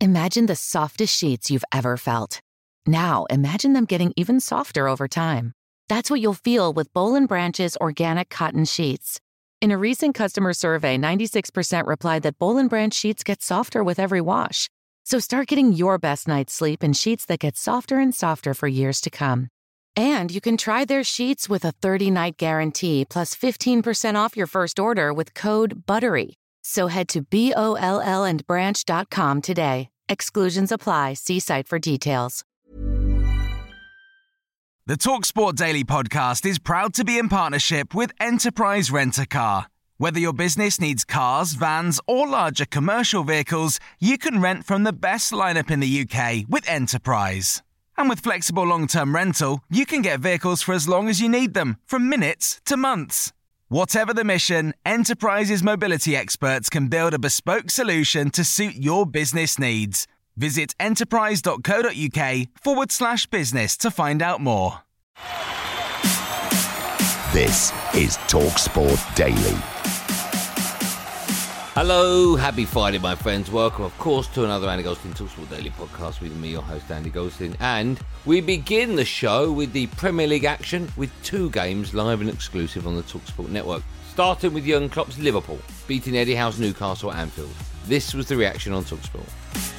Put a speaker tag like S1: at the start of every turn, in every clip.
S1: Imagine the softest sheets you've ever felt. Now, imagine them getting even softer over time. That's what you'll feel with Boll & Branch's organic cotton sheets. In a recent customer survey, 96% replied that Boll & Branch sheets get softer with every wash. So start getting your best night's sleep in sheets that get softer and softer for years to come. And you can try their sheets with a 30-night guarantee plus 15% off your first order with code BUTTERY. So head to BOLLandbranch.com today. Exclusions apply. See site for details.
S2: The TalkSport Daily podcast is proud to be in partnership with Enterprise Rent-A-Car. Whether your business needs cars, vans, or larger commercial vehicles, you can rent from the best lineup in the UK with Enterprise. And with flexible long-term rental, you can get vehicles for as long as you need them, from minutes to months. Whatever the mission, Enterprise's mobility experts can build a bespoke solution to suit your business needs. Visit enterprise.co.uk/business to find out more.
S3: This is TalkSport Daily.
S4: Hello, happy Friday, my friends. Welcome, of course, to another Andy Goldstein TalkSport Daily podcast with me, your host, Andy Goldstein. And we begin the show with the Premier League action with two games live and exclusive on the TalkSport network. Starting with Jurgen Klopp's Liverpool, beating Eddie Howe's Newcastle at Anfield. This was the reaction on TalkSport.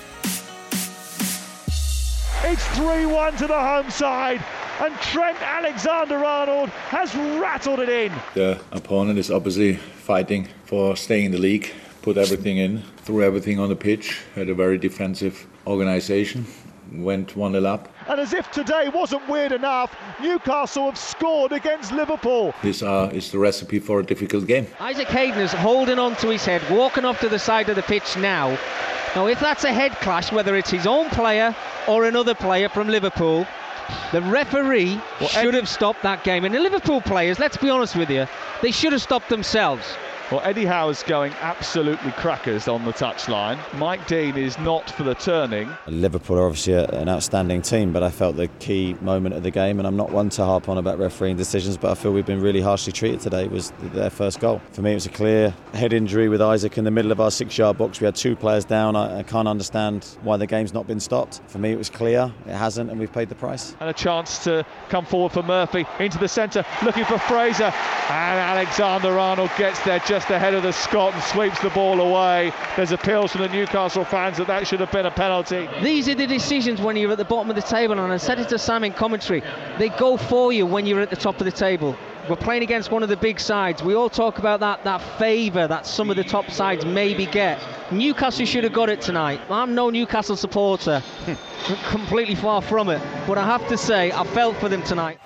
S5: It's 3-1 to the home side, and Trent Alexander-Arnold has rattled it in.
S6: The opponent is obviously fighting for staying in the league, put everything in, threw everything on the pitch, had a very defensive organisation, went 1-0 up.
S5: And as if today wasn't weird enough, Newcastle have scored against Liverpool.
S6: This is the recipe for a difficult game.
S7: Isaac Hayden is holding on to his head, walking off to the side of the pitch now. Now, if that's a head clash, whether it's his own player or another player from Liverpool, the referee should have stopped that game. And the Liverpool players, let's be honest with you, they should have stopped themselves.
S5: Well, Eddie Howe's going absolutely crackers on the touchline. Mike Dean is not for the turning.
S8: Liverpool are obviously an outstanding team, but I felt the key moment of the game, and I'm not one to harp on about refereeing decisions, but I feel we've been really harshly treated today, was their first goal. For me, it was a clear head injury with Isaac in the middle of our 6-yard box. We had 2 players down. I can't understand why the game's not been stopped. For me, it was clear. It hasn't, and we've paid the price.
S5: And a chance to come forward for Murphy into the centre, looking for Fraser. And Alexander-Arnold gets there just ahead of the Scot and sweeps the ball away. There's appeals from the Newcastle fans that should have been a penalty.
S7: These are the decisions when you're at the bottom of the table, and I said it to Sam in commentary, they go for you when you're at the top of the table. We're playing against one of the big sides. We all talk about that favour that some of the top sides maybe get. Newcastle should have got it tonight. I'm no Newcastle supporter, completely far from it, but I have to say I felt for them tonight.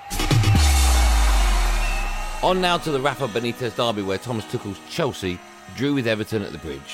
S4: On now to the Rafa Benitez derby, where Thomas Tuchel's Chelsea drew with Everton at the Bridge.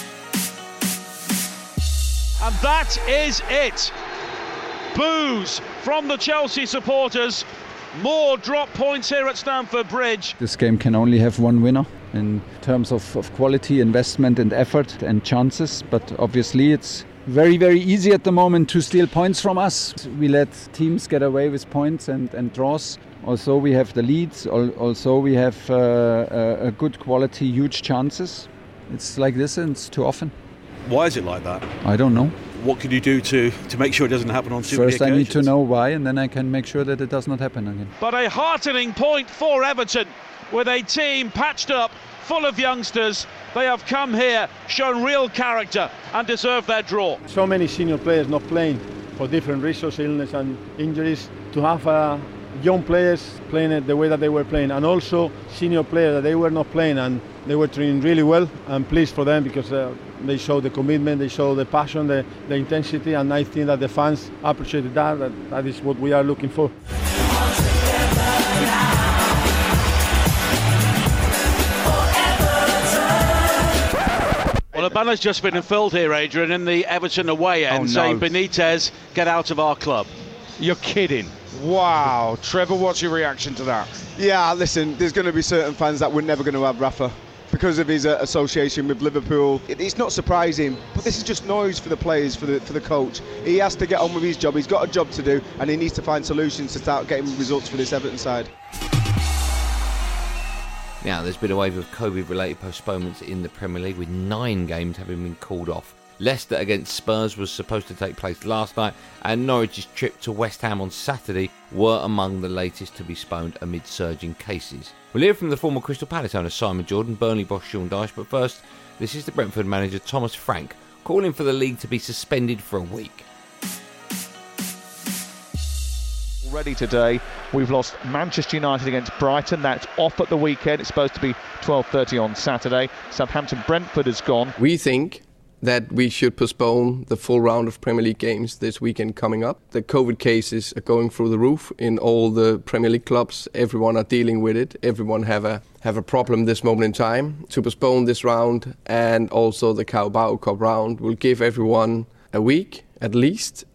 S9: And that is it. Boos from the Chelsea supporters. More drop points here at Stamford Bridge.
S10: This game can only have one winner in terms of quality, investment and effort and chances. But obviously it's very, very easy at the moment to steal points from us. We let teams get away with points and draws. Also, we have the leads. Also, we have a good quality, huge chances. It's like this, and it's too often.
S11: Why is it like that?
S10: I don't know.
S11: What can you do to make sure it doesn't happen on too many occasions?
S10: First, I need to know why, and then I can make sure that it does not happen again.
S9: But a heartening point for Everton, with a team patched up, full of youngsters. They have come here, shown real character, and deserve their draw.
S12: So many senior players not playing for different reasons, illness and injuries. To have young players playing the way that they were playing, and also senior players that they were not playing and they were training really well. I'm pleased for them because they show the commitment, they show the passion, the intensity, and I think that the fans appreciated that is what we are looking for.
S9: Well, a banner's just been unfurled here, Adrian, in the Everton away end, saying Benitez, get out of our club.
S13: You're kidding. Wow. Trevor, what's your reaction to that?
S14: Yeah, listen, there's going to be certain fans that we're never going to have Rafa because of his association with Liverpool. It's not surprising, but this is just noise for the players, for the coach. He has to get on with his job. He's got a job to do, and he needs to find solutions to start getting results for this Everton side.
S4: Now, there's been a wave of COVID-related postponements in the Premier League, with 9 games having been called off. Leicester against Spurs was supposed to take place last night, and Norwich's trip to West Ham on Saturday were among the latest to be postponed amid surging cases. We'll hear from the former Crystal Palace owner Simon Jordan, Burnley boss Sean Dyche, but first, this is the Brentford manager Thomas Frank calling for the league to be suspended for a week.
S5: Already today, we've lost Manchester United against Brighton. That's off at the weekend. It's supposed to be 12:30 on Saturday. Southampton-Brentford is gone.
S15: We think that we should postpone the full round of Premier League games this weekend coming up. The COVID cases are going through the roof in all the Premier League clubs. Everyone are dealing with it. Everyone have a problem this moment in time. To postpone this round and also the Carabao Cup round will give everyone a week at least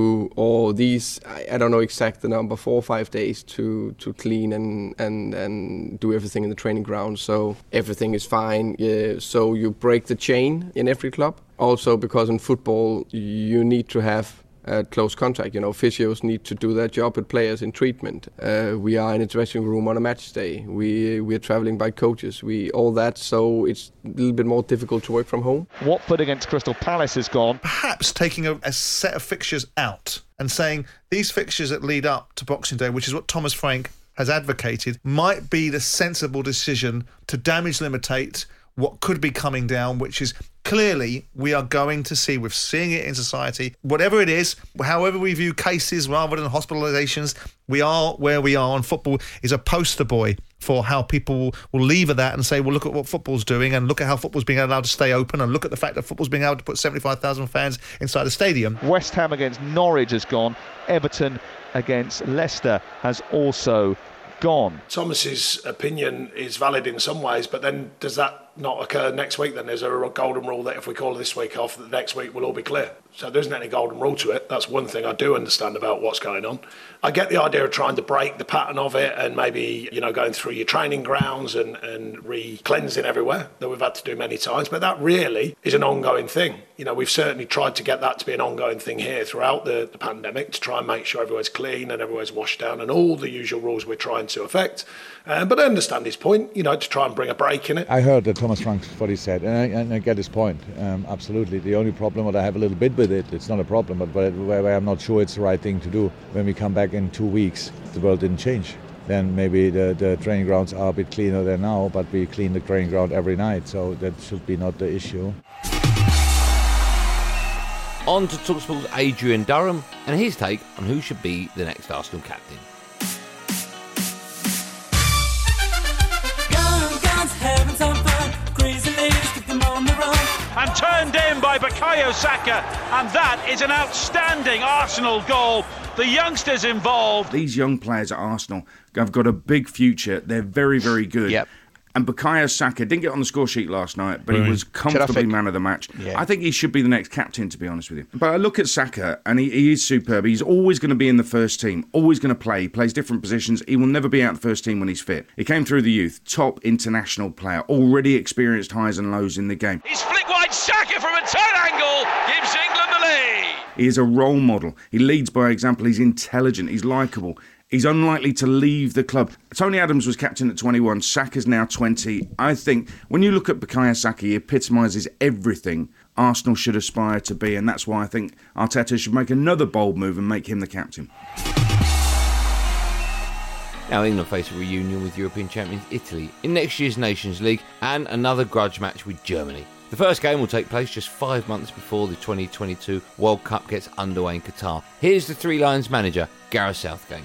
S15: I don't know exact the number, 4 or 5 days to clean and do everything in the training ground. So everything is fine. So you break the chain in every club. Also because in football you need to have a close contact. Physios need to do their job with players in treatment. We are in a dressing room on a match day. We're travelling by coaches. All that. So it's a little bit more difficult to work from home.
S5: Watford against Crystal Palace is gone.
S16: Perhaps taking a set of fixtures out and saying these fixtures that lead up to Boxing Day, which is what Thomas Frank has advocated, might be the sensible decision to damage limitate what could be coming down, which is clearly we are going to see, we're seeing it in society, whatever it is, however we view cases rather than hospitalisations, we are where we are, and football is a poster boy for how people will lever that and say, well, look at what football's doing and look at how football's being allowed to stay open and look at the fact that football's being able to put 75,000 fans inside the stadium.
S5: West Ham against Norwich has gone. Everton against Leicester has also gone.
S17: Thomas's opinion is valid in some ways, but then does that not occur next week? Then is there a golden rule that if we call this week off, the next week will all be clear? So there isn't any golden rule to it. That's one thing I do understand about what's going on. I get the idea of trying to break the pattern of it and maybe, going through your training grounds and re-cleansing everywhere that we've had to do many times. But that really is an ongoing thing. We've certainly tried to get that to be an ongoing thing here throughout the pandemic to try and make sure everywhere's clean and everywhere's washed down and all the usual rules we're trying to affect. But I understand his point, to try and bring a break in it.
S6: I heard that Thomas Frank, what he said, and I get his point, absolutely. The only problem that I have a little bit with it, it's not a problem, but where I'm not sure it's the right thing to do. When we come back in 2 weeks, the world didn't change. Then maybe the training grounds are a bit cleaner than now, but we clean the training ground every night, so that should be not the issue.
S4: On to TalkSport's Adrian Durham and his take on who should be the next Arsenal captain.
S9: And turned in by Bukayo Saka, and that is an outstanding Arsenal goal. The youngsters involved.
S18: These young players at Arsenal have got a big future. They're very, very good.
S19: Yep.
S18: And Bukayo Saka didn't get on the score sheet last night, but he was comfortably man of the match. Yeah. I think he should be the next captain, to be honest with you. But I look at Saka, and he is superb. He's always going to be in the first team, always going to play. He plays different positions. He will never be out the first team when he's fit. He came through the youth, top international player, already experienced highs and lows in the game.
S9: He's flick wide Saka from a turn angle, gives England the lead.
S18: He is a role model. He leads by example. He's intelligent. He's likeable. He's unlikely to leave the club. Tony Adams was captain at 21. Saka's now 20. I think when you look at Bukayo Saka, he epitomises everything Arsenal should aspire to be, and that's why I think Arteta should make another bold move and make him the captain.
S4: Now England face a reunion with European champions Italy in next year's Nations League and another grudge match with Germany. The first game will take place just 5 months before the 2022 World Cup gets underway in Qatar. Here's the Three Lions manager, Gareth Southgate.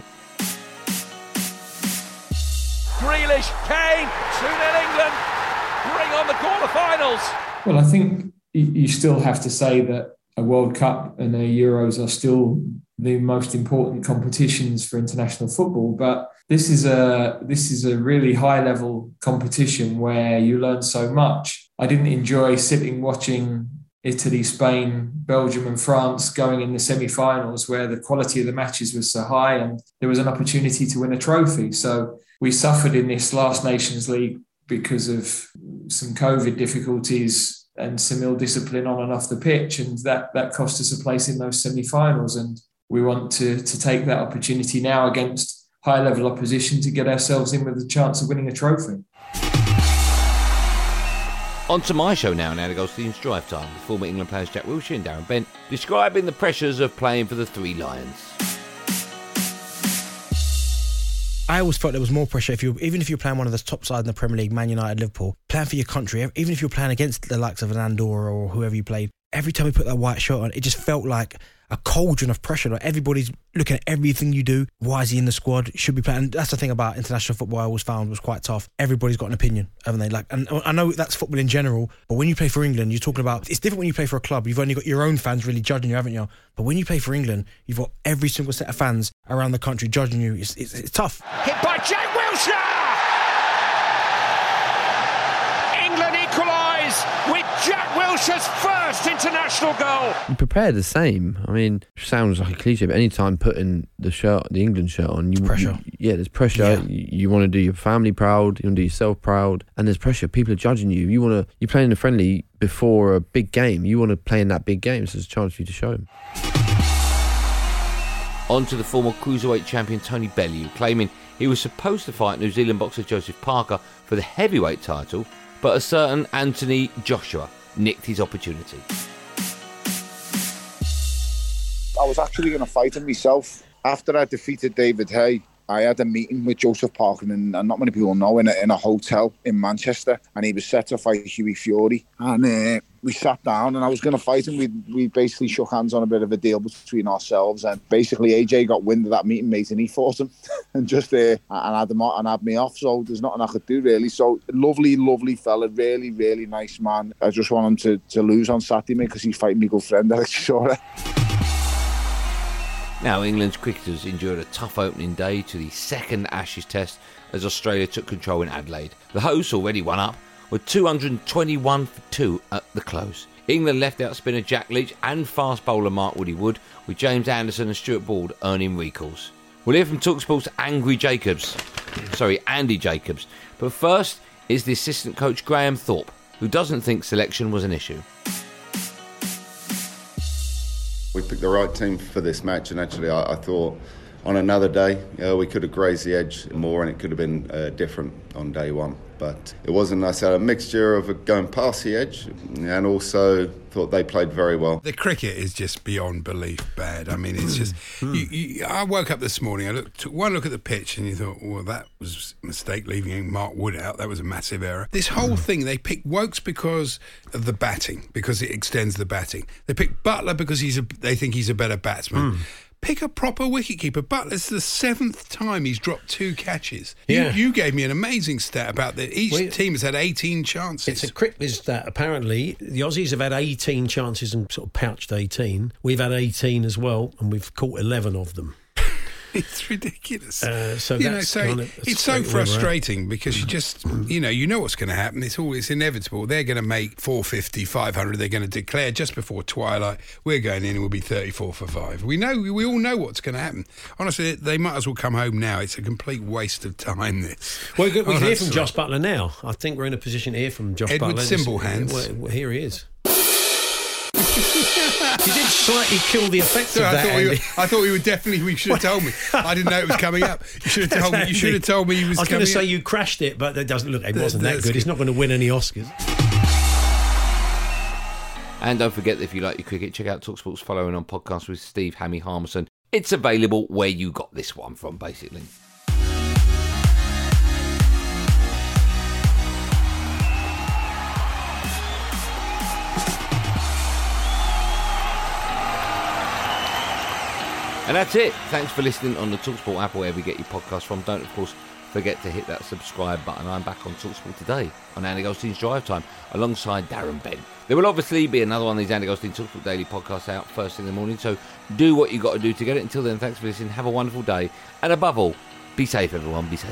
S9: Grealish, Kane, 2-0 England, bring on the quarter-finals.
S20: Well, I think you still have to say that a World Cup and a Euros are still the most important competitions for international football, but this is a really high-level competition where you learn so much. I didn't enjoy sitting watching Italy, Spain, Belgium and France going in the semi-finals where the quality of the matches was so high and there was an opportunity to win a trophy. So we suffered in this last Nations League because of some COVID difficulties and some ill discipline on and off the pitch, and that cost us a place in those semi-finals. And we want to take that opportunity now against high-level opposition to get ourselves in with a chance of winning a trophy.
S4: On to my show now, Andy Goldstein's Drive Time, with former England players Jack Wilshere and Darren Bent describing the pressures of playing for the Three Lions.
S19: I always felt there was more pressure even if you're playing one of the top sides in the Premier League, Man United, Liverpool, playing for your country, even if you're playing against the likes of an Andorra or whoever you played, every time we put that white shirt on, it just felt like a cauldron of pressure. Like everybody's looking at everything you do. Why is he in the squad? Should be playing. And that's the thing about international football I always found was quite tough. Everybody's got an opinion, haven't they? And I know that's football in general, but when you play for England, you're talking about, it's different when you play for a club. You've only got your own fans really judging you, haven't you? But when you play for England, you've got every single set of fans around the country judging you. It's tough.
S21: Hit by Jack Wilshere! England equalise with Jack Wilshere's first international goal.
S22: You prepare the same. I mean, sounds like a cliche, but anytime putting the England shirt on,
S19: pressure.
S22: There's pressure.
S19: Yeah.
S22: You want to do your family proud. You want to do yourself proud, and there's pressure. People are judging you. You're playing a friendly before a big game. You want to play in that big game, so there's a chance for you to show them.
S4: On to the former cruiserweight champion Tony Bellew, claiming he was supposed to fight New Zealand boxer Joseph Parker for the heavyweight title, but a certain Anthony Joshua nicked his opportunity.
S23: I was actually going to fight him myself. After I defeated David Hay, I had a meeting with Joseph Parker, and not many people know, in a hotel in Manchester, and he was set to fight Hughie Fury. And we sat down, and I was going to fight him. We basically shook hands on a bit of a deal between ourselves, and basically AJ got wind of that meeting, mate, and he fought him and just and had me off. So there's nothing I could do really. So lovely fella, really, really nice man. I just want him to lose on Saturday, mate, because he's fighting my good friend Alex Shore.
S4: Now, England's cricketers endured a tough opening day to the second Ashes test as Australia took control in Adelaide. The hosts, already one up, were 221 for 2 at the close. England left out spinner Jack Leach and fast bowler Mark Woody Wood, with James Anderson and Stuart Broad earning recalls. We'll hear from TalkSport's Andy Jacobs. But first is the assistant coach Graham Thorpe, who doesn't think selection was an issue.
S24: We picked the right team for this match, and actually I thought on another day we could have grazed the edge more and it could have been different on day one. But it wasn't. I said a mixture of going past the edge and also thought they played very well.
S25: The cricket is just beyond belief bad. I mean, it's just... I woke up this morning, took one look at the pitch and you thought, well, that was a mistake leaving Mark Wood out. That was a massive error. This whole thing, they picked Woakes because of the batting, because it extends the batting. They picked Buttler because they think he's a better batsman. Pick a proper wicketkeeper. Butler's the 7th time he's dropped 2 catches.
S26: Yeah.
S25: You gave me an amazing stat about that. Each team has had 18 chances.
S26: It's a cricket stat. Apparently, the Aussies have had 18 chances and sort of pouched 18. We've had 18 as well, and we've caught 11 of them.
S25: It's ridiculous.
S26: It's so
S25: frustrating because you just, you know what's going to happen. It's inevitable. They're going to make 450, 500. They're going to declare just before twilight. We're going in and we'll be 34 for 5. We all know what's going to happen. Honestly, they might as well come home now. It's a complete waste of time, this.
S26: Well, we can hear from Josh Buttler now. I think we're in a position to hear from Josh Butler.
S25: Edward Thimblehands.
S26: Well, here he is. You did slightly kill the effect of that,
S25: I thought we should have told me. I didn't know it was coming up. You should have told me. You should have told me he was coming up.
S26: I was going to say you crashed it, but it doesn't look. It wasn't that good. He's not going to win any Oscars.
S4: And don't forget that if you like your cricket, check out TalkSport's following on podcast with Steve Hammy Harmison. It's available where you got this one from, basically. And that's it. Thanks for listening on the TalkSport app, wherever you get your podcast from. Don't, of course, forget to hit that subscribe button. I'm back on TalkSport today on Andy Goldstein's Drive Time alongside Darren Bent. There will obviously be another one of these Andy Goldstein TalkSport Daily podcasts out first thing in the morning, so do what you got to do to get it. Until then, thanks for listening. Have a wonderful day. And above all, be safe, everyone. Be safe.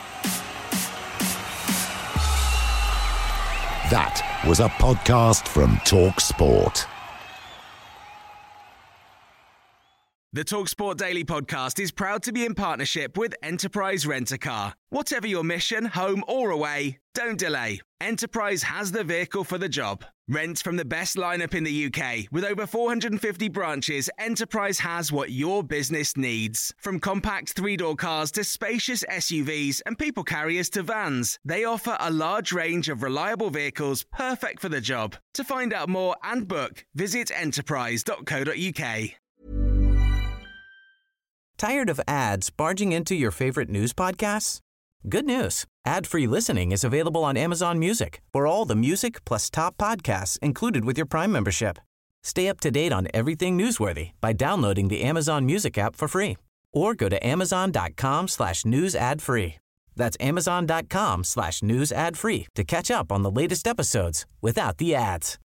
S3: That was a podcast from TalkSport.
S1: The TalkSport Daily podcast is proud to be in partnership with Enterprise Rent-A-Car. Whatever your mission, home or away, don't delay. Enterprise has the vehicle for the job. Rent from the best lineup in the UK. With over 450 branches, Enterprise has what your business needs. From compact three-door cars to spacious SUVs and people carriers to vans, they offer a large range of reliable vehicles perfect for the job. To find out more and book, visit enterprise.co.uk.
S2: Tired of ads barging into your favorite news podcasts? Good news. Ad-free listening is available on Amazon Music for all the music plus top podcasts included with your Prime membership. Stay up to date on everything newsworthy by downloading the Amazon Music app for free or go to amazon.com/news ad free. That's amazon.com/news ad free to catch up on the latest episodes without the ads.